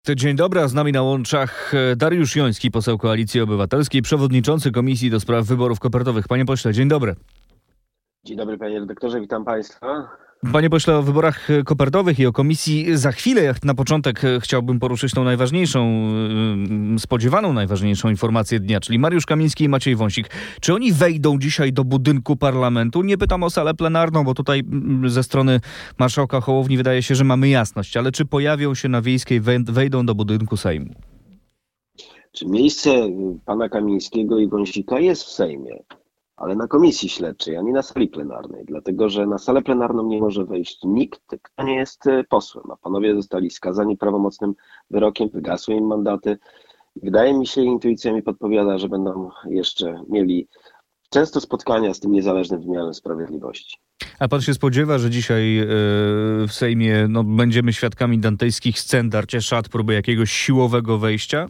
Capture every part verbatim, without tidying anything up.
Dzień dobry, a z nami na łączach Dariusz Joński, poseł Koalicji Obywatelskiej, przewodniczący Komisji do Spraw Wyborów Kopertowych. Panie pośle, dzień dobry. Dzień dobry, panie redaktorze, witam państwa. Panie pośle, o wyborach kopertowych i o komisji za chwilę. Jak na początek chciałbym poruszyć tą najważniejszą, spodziewaną najważniejszą informację dnia, czyli Mariusz Kamiński i Maciej Wąsik. Czy oni wejdą dzisiaj do budynku parlamentu? Nie pytam o salę plenarną, bo tutaj ze strony marszałka Hołowni wydaje się, że mamy jasność, ale czy pojawią się na Wiejskiej, wejdą do budynku Sejmu? Czy miejsce pana Kamińskiego i Wąsika jest w Sejmie, ale na komisji śledczej, a nie na sali plenarnej, dlatego że na salę plenarną nie może wejść nikt, kto nie jest posłem, a panowie zostali skazani prawomocnym wyrokiem, wygasły im mandaty. Wydaje mi się, intuicja mi podpowiada, że będą jeszcze mieli często spotkania z tym niezależnym wymiarem sprawiedliwości. A pan się spodziewa, że dzisiaj yy, w Sejmie no, będziemy świadkami dantejskich scen, darcia szat, próby jakiegoś siłowego wejścia?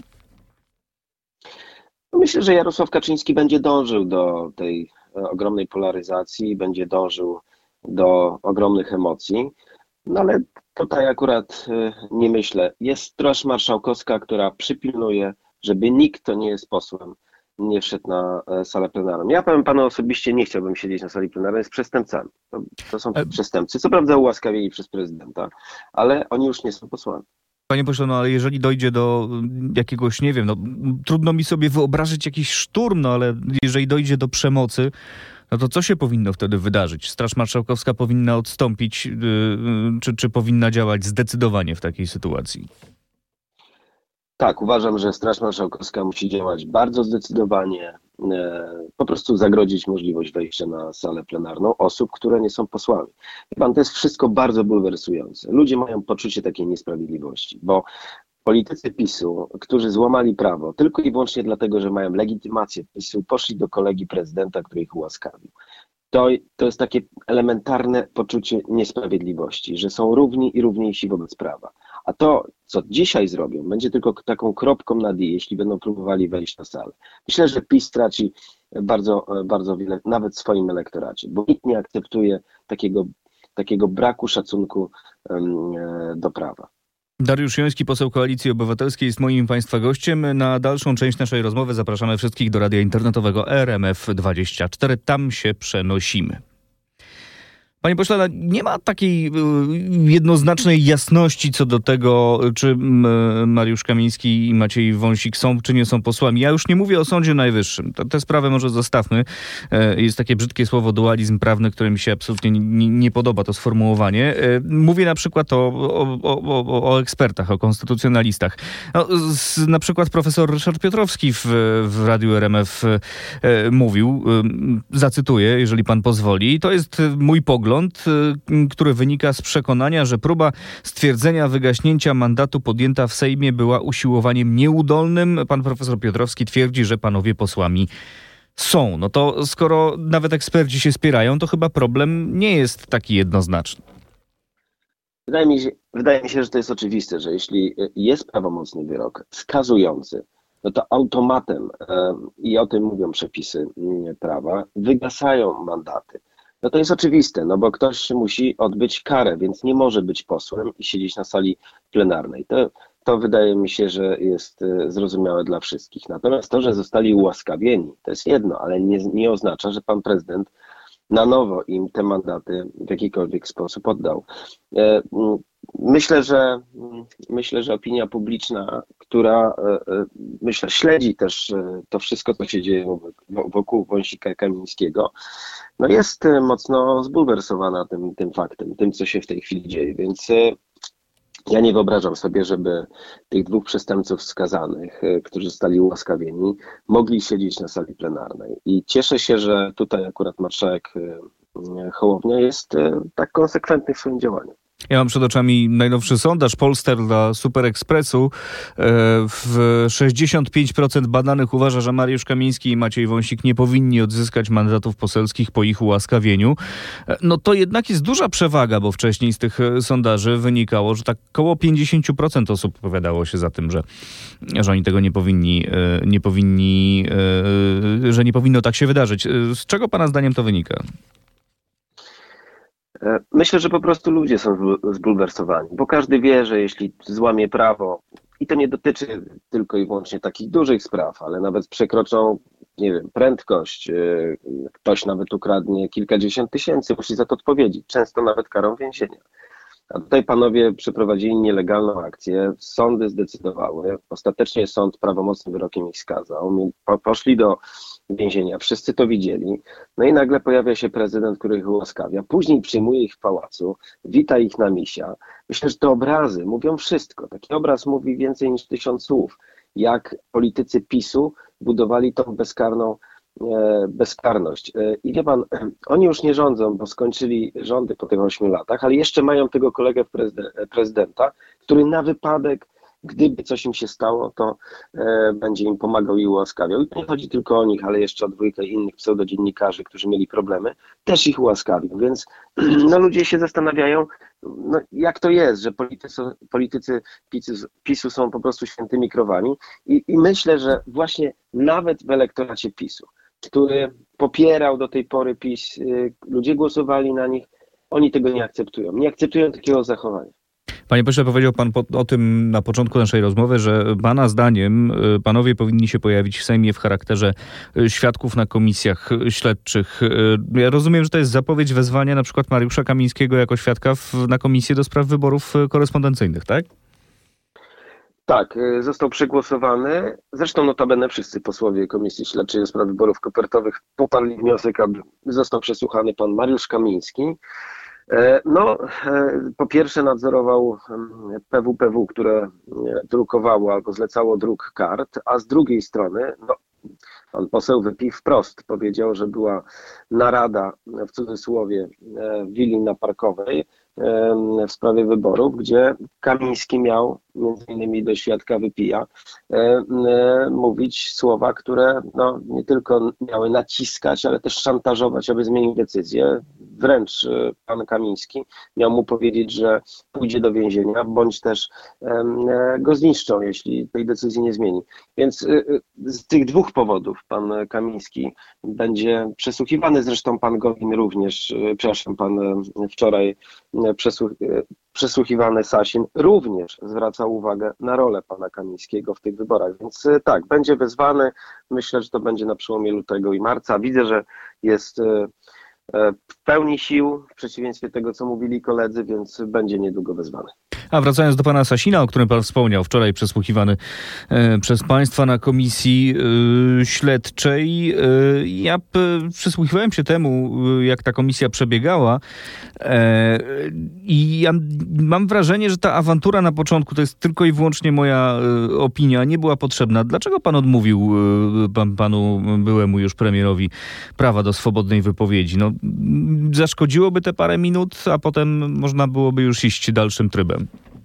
Myślę, że Jarosław Kaczyński będzie dążył do tej ogromnej polaryzacji, będzie dążył do ogromnych emocji, no ale tutaj akurat nie myślę. Jest Straż Marszałkowska, która przypilnuje, żeby nikt, kto nie jest posłem, nie wszedł na salę plenarną. Ja powiem panu osobiście, nie chciałbym siedzieć na sali plenarnej z przestępcami. To, to są przestępcy, co prawda ułaskawieni przez prezydenta, ale oni już nie są posłami. Panie pośle, no ale jeżeli dojdzie do jakiegoś, nie wiem, no trudno mi sobie wyobrazić jakiś szturm, no ale jeżeli dojdzie do przemocy, no to co się powinno wtedy wydarzyć? Straż Marszałkowska powinna odstąpić, yy, czy, czy powinna działać zdecydowanie w takiej sytuacji? Tak, uważam, że Straż Marszałkowska musi działać bardzo zdecydowanie, po prostu zagrodzić możliwość wejścia na salę plenarną osób, które nie są posłami. Pan, to jest wszystko bardzo bulwersujące. Ludzie mają poczucie takiej niesprawiedliwości, bo politycy PiSu, którzy złamali prawo tylko i wyłącznie dlatego, że mają legitymację PiSu, poszli do kolegi prezydenta, który ich ułaskawił. To, to jest takie elementarne poczucie niesprawiedliwości, że są równi i równiejsi wobec prawa. A to, co dzisiaj zrobią, będzie tylko taką kropką nad i, jeśli będą próbowali wejść na salę. Myślę, że PiS straci bardzo, bardzo wiele, nawet w swoim elektoracie, bo nikt nie akceptuje takiego, takiego braku szacunku um, do prawa. Dariusz Joński, poseł Koalicji Obywatelskiej, jest moim państwa gościem. Na dalszą część naszej rozmowy zapraszamy wszystkich do radia internetowego R M F dwadzieścia cztery. Tam się przenosimy. Panie pośle, nie ma takiej jednoznacznej jasności co do tego, czy Mariusz Kamiński i Maciej Wąsik są, czy nie są posłami. Ja już nie mówię o Sądzie Najwyższym. Tę sprawę może zostawmy. Jest takie brzydkie słowo dualizm prawny, które mi się absolutnie nie, nie podoba, to sformułowanie. Mówię na przykład o, o, o, o ekspertach, o konstytucjonalistach. No, z, na przykład profesor Ryszard Piotrowski w, w Radiu R M F mówił, zacytuję, jeżeli pan pozwoli, to jest mój pogląd, który wynika z przekonania, że próba stwierdzenia wygaśnięcia mandatu podjęta w Sejmie była usiłowaniem nieudolnym. Pan profesor Piotrowski twierdzi, że panowie posłami są. No to skoro nawet eksperci się spierają, to chyba problem nie jest taki jednoznaczny. Wydaje mi się, wydaje mi się, że to jest oczywiste, że jeśli jest prawomocny wyrok skazujący, no to automatem, i o tym mówią przepisy prawa, wygasają mandaty. No to jest oczywiste, no bo ktoś musi odbyć karę, więc nie może być posłem i siedzieć na sali plenarnej. To, to wydaje mi się, że jest zrozumiałe dla wszystkich. Natomiast to, że zostali ułaskawieni, to jest jedno, ale nie, nie oznacza, że pan prezydent na nowo im te mandaty w jakikolwiek sposób oddał. Myślę, że myślę, że opinia publiczna, która myślę śledzi też to wszystko, co się dzieje wokół Wąsika Kamińskiego, no jest mocno zbulwersowana tym, tym faktem, tym, co się w tej chwili dzieje. Więc ja nie wyobrażam sobie, żeby tych dwóch przestępców skazanych, którzy zostali ułaskawieni, mogli siedzieć na sali plenarnej. I cieszę się, że tutaj akurat marszałek Hołownia jest tak konsekwentny w swoim działaniu. Ja mam przed oczami najnowszy sondaż Polster dla Super Expressu. W sześćdziesiąt pięć procent badanych uważa, że Mariusz Kamiński i Maciej Wąsik nie powinni odzyskać mandatów poselskich po ich ułaskawieniu. No to jednak jest duża przewaga, bo wcześniej z tych sondaży wynikało, że tak około pięćdziesiąt procent osób opowiadało się za tym, że, że oni tego nie powinni, nie powinni, że nie powinno tak się wydarzyć. Z czego pana zdaniem to wynika? Myślę, że po prostu ludzie są zbulwersowani, bo każdy wie, że jeśli złamie prawo i to nie dotyczy tylko i wyłącznie takich dużych spraw, ale nawet przekroczą, nie wiem, prędkość, ktoś nawet ukradnie kilkadziesiąt tysięcy, musi za to odpowiedzieć, często nawet karą więzienia. A tutaj panowie przeprowadzili nielegalną akcję, sądy zdecydowały, ostatecznie sąd prawomocnym wyrokiem ich skazał, poszli do więzienia, wszyscy to widzieli, no i nagle pojawia się prezydent, który ich ułaskawia, później przyjmuje ich w pałacu, wita ich na misia. Myślę, że te obrazy mówią wszystko, taki obraz mówi więcej niż tysiąc słów, jak politycy PiSu budowali tą bezkarną bezkarność. I wie pan, oni już nie rządzą, bo skończyli rządy po tych ośmiu latach, ale jeszcze mają tego kolegę prezydenta, który na wypadek, gdyby coś im się stało, to e, będzie im pomagał i ułaskawiał. I to nie chodzi tylko o nich, ale jeszcze o dwójkę innych pseudodziennikarzy, którzy mieli problemy, też ich ułaskawił. Więc no, ludzie się zastanawiają, no, jak to jest, że politycy, politycy PiSu, PiSu są po prostu świętymi krowami. I, I myślę, że właśnie nawet w elektoracie PiSu, który popierał do tej pory PiS, ludzie głosowali na nich, oni tego nie akceptują. Nie akceptują takiego zachowania. Panie pośle, powiedział pan po, o tym na początku naszej rozmowy, że pana zdaniem panowie powinni się pojawić w Sejmie w charakterze świadków na komisjach śledczych. Ja rozumiem, że to jest zapowiedź wezwania na przykład Mariusza Kamińskiego jako świadka w, na komisję do spraw wyborów korespondencyjnych, tak? Tak, został przegłosowany. Zresztą notabene wszyscy posłowie Komisji Śledczej do spraw wyborów kopertowych poparli wniosek, aby został przesłuchany pan Mariusz Kamiński. No, po pierwsze nadzorował P W P W, które drukowało albo zlecało druk kart, a z drugiej strony, no, pan poseł wypił wprost, powiedział, że była narada, w cudzysłowie, w willi na Parkowej w sprawie wyborów, gdzie Kamiński miał, między innymi do świadka Wypija, mówić słowa, które no, nie tylko miały naciskać, ale też szantażować, aby zmienił decyzję. Wręcz pan Kamiński miał mu powiedzieć, że pójdzie do więzienia, bądź też go zniszczą, jeśli tej decyzji nie zmieni. Więc z tych dwóch powodów pan Kamiński będzie przesłuchiwany, zresztą pan Gowin również, przepraszam, pan wczoraj przesłuchiwany Sasin również zwracał uwagę na rolę pana Kamińskiego w tych wyborach. Więc tak, będzie wezwany. Myślę, że to będzie na przełomie lutego i marca. Widzę, że jest w pełni sił, w przeciwieństwie do tego, co mówili koledzy, więc będzie niedługo wezwany. A wracając do pana Sasina, o którym pan wspomniał, wczoraj przesłuchiwany e, przez państwa na komisji e, śledczej. E, ja p, przysłuchiwałem się temu, jak ta komisja przebiegała e, i ja mam wrażenie, że ta awantura na początku, to jest tylko i wyłącznie moja e, opinia, nie była potrzebna. Dlaczego pan odmówił e, pan, panu byłemu już premierowi prawa do swobodnej wypowiedzi? No, zaszkodziłoby te parę minut, a potem można byłoby już iść dalszym trybem.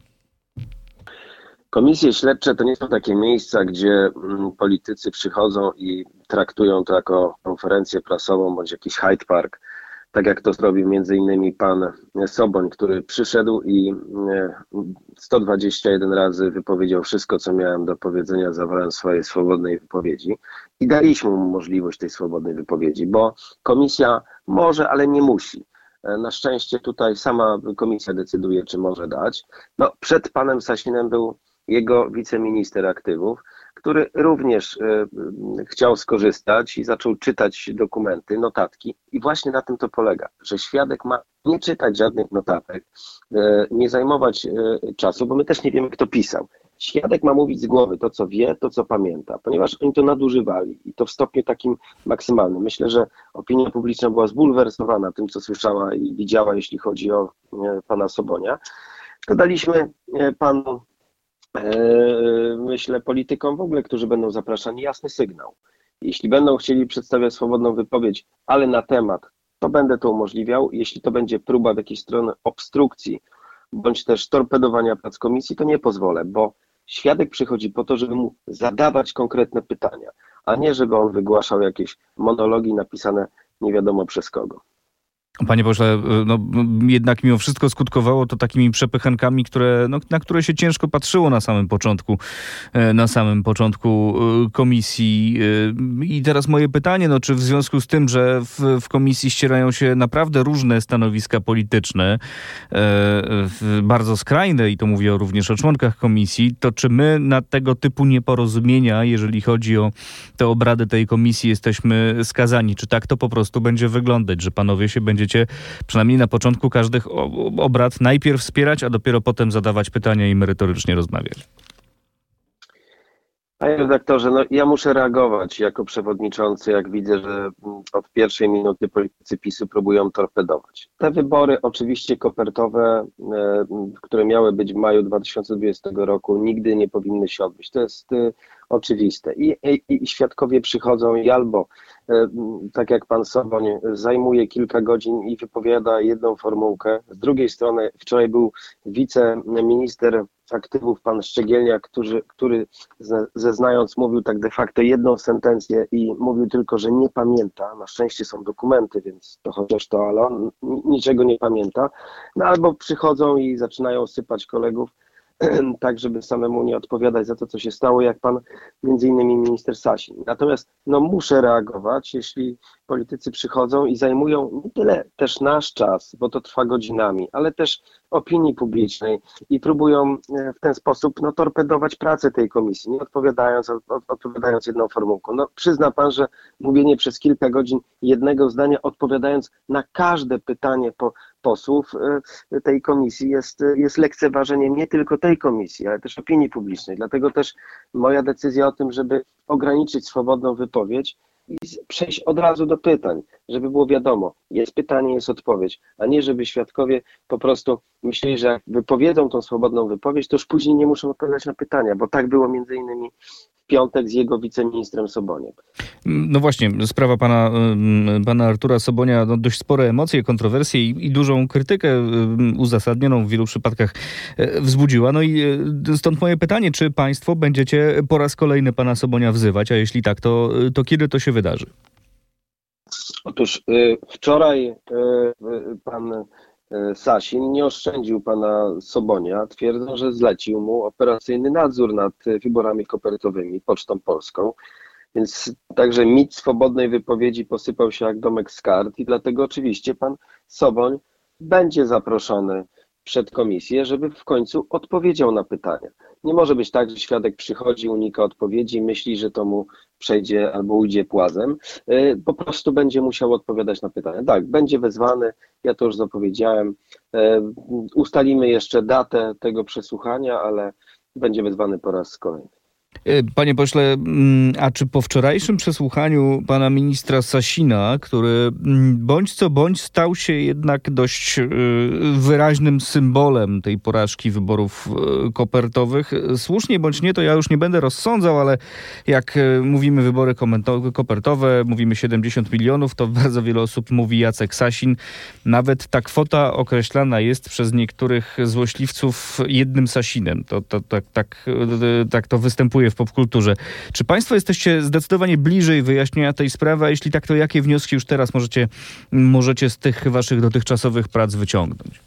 Komisje śledcze to nie są takie miejsca, gdzie politycy przychodzą i traktują to jako konferencję prasową bądź jakiś Hyde Park, tak jak to zrobił między innymi pan Soboń, który przyszedł i sto dwadzieścia jeden razy wypowiedział wszystko, co miałem do powiedzenia, zawarłem swojej swobodnej wypowiedzi i daliśmy mu możliwość tej swobodnej wypowiedzi, bo komisja może, ale nie musi. Na szczęście tutaj sama komisja decyduje, czy może dać. No, przed panem Sasinem był jego wiceminister aktywów, który również y, chciał skorzystać i zaczął czytać dokumenty, notatki. I właśnie na tym to polega, że świadek ma nie czytać żadnych notatek, y, nie zajmować y, czasu, bo my też nie wiemy, kto pisał. Świadek ma mówić z głowy to, co wie, to, co pamięta, ponieważ oni to nadużywali i to w stopniu takim maksymalnym. Myślę, że opinia publiczna była zbulwersowana tym, co słyszała i widziała, jeśli chodzi o y, pana Sobonia. To daliśmy y, panu myślę, politykom w ogóle, którzy będą zapraszani, jasny sygnał. Jeśli będą chcieli przedstawiać swobodną wypowiedź, ale na temat, to będę to umożliwiał. Jeśli to będzie próba w jakiejś strony obstrukcji, bądź też torpedowania prac komisji, to nie pozwolę, bo świadek przychodzi po to, żeby mu zadawać konkretne pytania, a nie żeby on wygłaszał jakieś monologi napisane nie wiadomo przez kogo. Panie pośle, no, jednak mimo wszystko skutkowało to takimi przepychankami, które, no, na które się ciężko patrzyło na samym początku, na samym początku komisji. I teraz moje pytanie, no, czy w związku z tym, że w, w komisji ścierają się naprawdę różne stanowiska polityczne, bardzo skrajne, i to mówię również o członkach komisji, to czy my na tego typu nieporozumienia, jeżeli chodzi o te obrady tej komisji, jesteśmy skazani? Czy tak to po prostu będzie wyglądać, że panowie się będziecie przynajmniej na początku każdych obrad najpierw wspierać, a dopiero potem zadawać pytania i merytorycznie rozmawiać? Panie redaktorze, no ja muszę reagować jako przewodniczący, jak widzę, że od pierwszej minuty politycy PiSu próbują torpedować. Te wybory oczywiście kopertowe, które miały być w maju dwa tysiące dwudziestego roku, nigdy nie powinny się odbyć. To jest oczywiste. I, i, i świadkowie przychodzą i albo, tak jak pan Soboń, zajmuje kilka godzin i wypowiada jedną formułkę. Z drugiej strony wczoraj był wiceminister aktywów, pan Szczegielniak, który, który zeznając mówił tak de facto jedną sentencję i mówił tylko, że nie pamięta. Na szczęście są dokumenty, więc to chociaż to, ale on niczego nie pamięta. No albo przychodzą i zaczynają sypać kolegów, tak żeby samemu nie odpowiadać za to, co się stało, jak pan między innymi minister Sasin. Natomiast no, muszę reagować, jeśli politycy przychodzą i zajmują nie tyle też nasz czas, bo to trwa godzinami, ale też opinii publicznej i próbują w ten sposób no, torpedować pracę tej komisji, nie odpowiadając, od, odpowiadając jedną formułką. No, przyzna pan, że mówienie przez kilka godzin jednego zdania, odpowiadając na każde pytanie po, posłów tej komisji jest, jest lekceważeniem nie tylko tej komisji, ale też opinii publicznej. Dlatego też moja decyzja o tym, żeby ograniczyć swobodną wypowiedź i przejść od razu do pytań, żeby było wiadomo, jest pytanie, jest odpowiedź, a nie żeby świadkowie po prostu myśleli, że jak wypowiedzą tą swobodną wypowiedź, to już później nie muszą odpowiadać na pytania, bo tak było między innymi w piątek z jego wiceministrem Soboniem. No właśnie, sprawa pana, pana Artura Sobonia, no dość spore emocje, kontrowersje i, i dużą krytykę uzasadnioną w wielu przypadkach wzbudziła. No i stąd moje pytanie, czy państwo będziecie po raz kolejny pana Sobonia wzywać, a jeśli tak, to, to kiedy to się wydarzy? Otóż y, wczoraj y, y, pan Sasin nie oszczędził pana Sobonia, twierdzą, że zlecił mu operacyjny nadzór nad wyborami kopertowymi Pocztą Polską. Więc także mit swobodnej wypowiedzi posypał się jak domek z kart i dlatego oczywiście pan Soboń będzie zaproszony przed komisję, żeby w końcu odpowiedział na pytania. Nie może być tak, że świadek przychodzi, unika odpowiedzi, myśli, że to mu przejdzie albo ujdzie płazem. Po prostu będzie musiał odpowiadać na pytania. Tak, będzie wezwany, ja to już zapowiedziałem. Ustalimy jeszcze datę tego przesłuchania, ale będzie wezwany po raz kolejny. Panie pośle, a czy po wczorajszym przesłuchaniu pana ministra Sasina, który bądź co bądź stał się jednak dość wyraźnym symbolem tej porażki wyborów kopertowych, słusznie bądź nie, to ja już nie będę rozsądzał, ale jak mówimy wybory kopertowe, mówimy siedemdziesiąt milionów, to bardzo wiele osób mówi Jacek Sasin. Nawet ta kwota określana jest przez niektórych złośliwców jednym Sasinem. To, to, tak, tak, tak to występuje w popkulturze. Czy państwo jesteście zdecydowanie bliżej wyjaśnienia tej sprawy, a jeśli tak, to jakie wnioski już teraz możecie, możecie z tych waszych dotychczasowych prac wyciągnąć?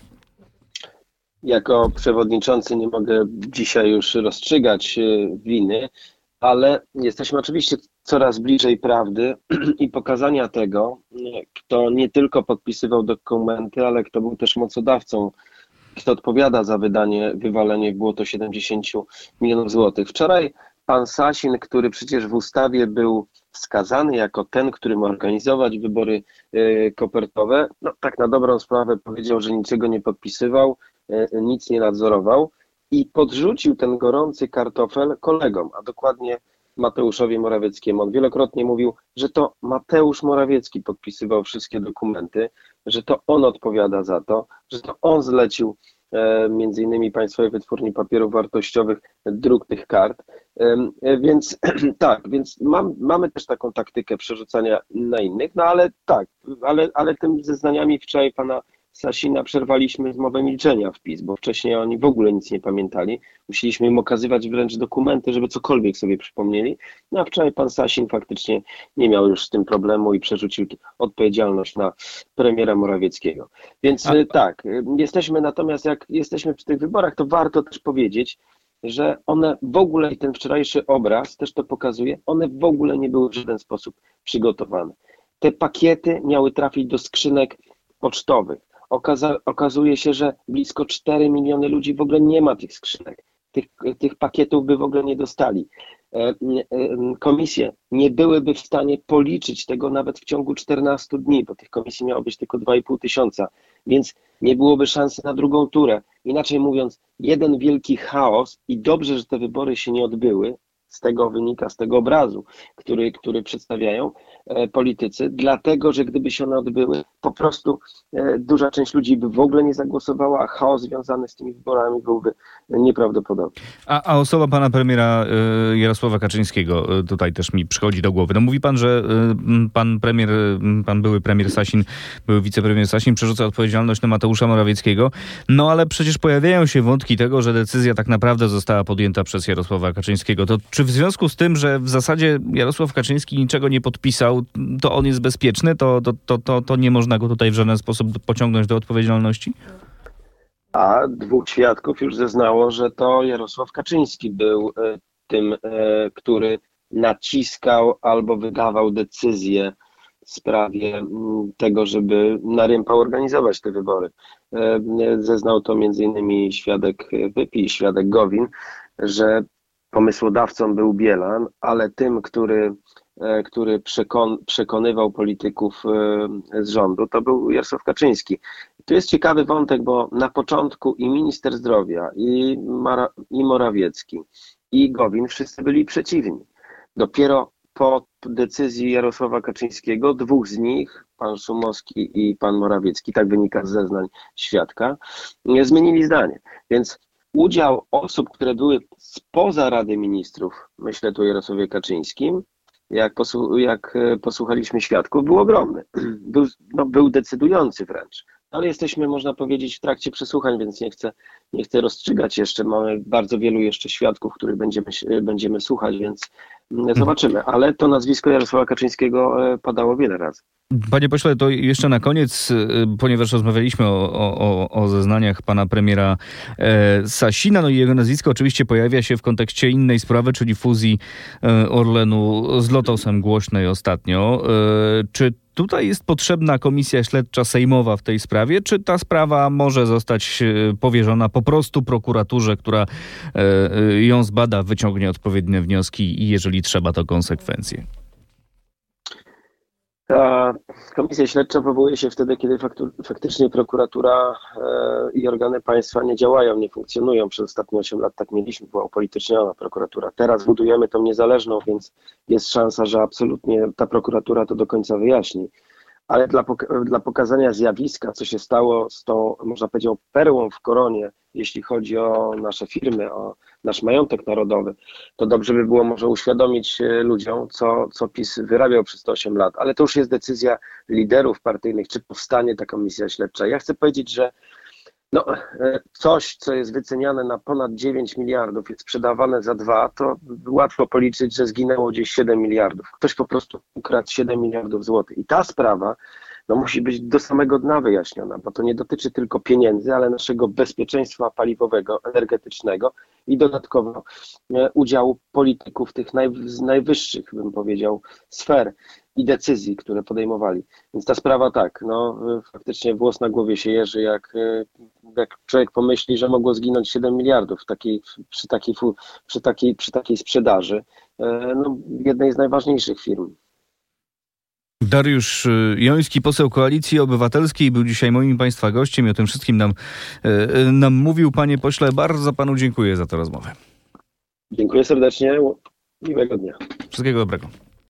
Jako przewodniczący nie mogę dzisiaj już rozstrzygać winy, ale jesteśmy oczywiście coraz bliżej prawdy i pokazania tego, kto nie tylko podpisywał dokumenty, ale kto był też mocodawcą, kto odpowiada za wydanie, wywalenie w błoto siedemdziesiąt milionów złotych. Wczoraj pan Sasin, który przecież w ustawie był wskazany jako ten, który ma organizować wybory y, kopertowe, no tak na dobrą sprawę powiedział, że niczego nie podpisywał, y, nic nie nadzorował i podrzucił ten gorący kartofel kolegom, a dokładnie Mateuszowi Morawieckiemu. On wielokrotnie mówił, że to Mateusz Morawiecki podpisywał wszystkie dokumenty, że to on odpowiada za to, że to on zlecił e, między innymi Państwowej Wytwórni Papierów Wartościowych druk tych kart. E, więc tak, więc mam, mamy też taką taktykę przerzucania na innych, no ale tak, ale, ale tym zeznaniami wczoraj pana Sasina przerwaliśmy zmowę milczenia w PiS, bo wcześniej oni w ogóle nic nie pamiętali. Musieliśmy im okazywać wręcz dokumenty, żeby cokolwiek sobie przypomnieli. No a wczoraj pan Sasin faktycznie nie miał już z tym problemu i przerzucił odpowiedzialność na premiera Morawieckiego. Więc a... tak, jesteśmy natomiast jak jesteśmy przy tych wyborach, to warto też powiedzieć, że one w ogóle, i ten wczorajszy obraz też to pokazuje, one w ogóle nie były w żaden sposób przygotowane. Te pakiety miały trafić do skrzynek pocztowych. Okaza- okazuje się, że blisko cztery miliony ludzi w ogóle nie ma tych skrzynek. Tych, tych pakietów by w ogóle nie dostali. E, e, komisje nie byłyby w stanie policzyć tego nawet w ciągu czternastu dni, bo tych komisji miało być tylko dwa i pół tysiąca, więc nie byłoby szansy na drugą turę. Inaczej mówiąc, jeden wielki chaos i dobrze, że te wybory się nie odbyły, z tego wynika, z tego obrazu, który, który przedstawiają e, politycy, dlatego, że gdyby się one odbyły, po prostu e, duża część ludzi by w ogóle nie zagłosowała, a chaos związany z tymi wyborami byłby nieprawdopodobny. A, a osoba pana premiera e, Jarosława Kaczyńskiego e, tutaj też mi przychodzi do głowy. No mówi pan, że e, pan premier, pan były premier Sasin, były wicepremier Sasin przerzuca odpowiedzialność na Mateusza Morawieckiego, no ale przecież pojawiają się wątki tego, że decyzja tak naprawdę została podjęta przez Jarosława Kaczyńskiego. To czy w związku z tym, że w zasadzie Jarosław Kaczyński niczego nie podpisał, to on jest bezpieczny? To, to, to, to, to nie można go tutaj w żaden sposób pociągnąć do odpowiedzialności? A dwóch świadków już zeznało, że to Jarosław Kaczyński był tym, który naciskał albo wydawał decyzję w sprawie tego, żeby na Rympał organizować te wybory. Zeznał to między innymi świadek Wypi, świadek Gowin, że pomysłodawcą był Bielan, ale tym, który, który przekon, przekonywał polityków z rządu, to był Jarosław Kaczyński. Tu jest ciekawy wątek, bo na początku i minister zdrowia, i, Mara, i Morawiecki, i Gowin wszyscy byli przeciwni. Dopiero po decyzji Jarosława Kaczyńskiego dwóch z nich, pan Szumowski i pan Morawiecki, tak wynika z zeznań świadka, zmienili zdanie. Więc udział osób, które były spoza Rady Ministrów, myślę tu o Jarosławie Kaczyńskim, jak, posłu- jak posłuchaliśmy świadków, był ogromny. Był, no, był decydujący wręcz. Ale jesteśmy, można powiedzieć, w trakcie przesłuchań, więc nie chcę, nie chcę rozstrzygać jeszcze. Mamy bardzo wielu jeszcze świadków, których będziemy, będziemy słuchać, więc zobaczymy. Ale to nazwisko Jarosława Kaczyńskiego padało wiele razy. Panie pośle, to jeszcze na koniec, ponieważ rozmawialiśmy o, o, o zeznaniach pana premiera e, Sasina, no i jego nazwisko oczywiście pojawia się w kontekście innej sprawy, czyli fuzji e, Orlenu z Lotosem głośnej ostatnio. E, czy tutaj jest potrzebna komisja śledcza sejmowa w tej sprawie, czy ta sprawa może zostać powierzona po prostu prokuraturze, która e, ją zbada, wyciągnie odpowiednie wnioski i jeżeli trzeba, to konsekwencje? Ta komisja śledcza powołuje się wtedy, kiedy faktu, faktycznie prokuratura e, i organy państwa nie działają, nie funkcjonują. Przez ostatnie osiem lat tak mieliśmy, była upolityczniona prokuratura. Teraz budujemy tą niezależną, więc jest szansa, że absolutnie ta prokuratura to do końca wyjaśni. Ale dla, pok- dla pokazania zjawiska, co się stało z tą, można powiedzieć, perłą w koronie, jeśli chodzi o nasze firmy, o nasz majątek narodowy, to dobrze by było może uświadomić ludziom, co, co PiS wyrabiał przez te osiem lat. Ale to już jest decyzja liderów partyjnych, czy powstanie ta komisja śledcza. Ja chcę powiedzieć, że no, coś, co jest wyceniane na ponad dziewięć miliardów, jest sprzedawane za dwa, to łatwo policzyć, że zginęło gdzieś siedem miliardów. Ktoś po prostu ukradł siedem miliardów złotych. I ta sprawa no, musi być do samego dna wyjaśniona, bo to nie dotyczy tylko pieniędzy, ale naszego bezpieczeństwa paliwowego, energetycznego i dodatkowo e, udziału polityków tych naj, z najwyższych, bym powiedział, sfer i decyzji, które podejmowali. Więc ta sprawa tak, no faktycznie włos na głowie się jeży, jak, jak człowiek pomyśli, że mogło zginąć siedem miliardów takiej, przy, takiej, przy, takiej, przy takiej sprzedaży no, jednej z najważniejszych firm. Dariusz Joński, poseł Koalicji Obywatelskiej, był dzisiaj moim państwa gościem i o tym wszystkim nam, nam mówił. Panie pośle, bardzo panu dziękuję za tę rozmowę. Dziękuję serdecznie, miłego dnia. Wszystkiego dobrego.